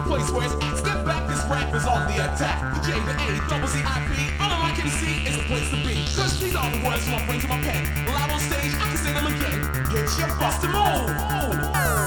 place where it's step back, this rap is on the attack. The J, the A, double Z, I, P, all I can see is a place to be. Cause these are the words from my brain to my pen. Live on stage, I can say them again. Get your bust to move.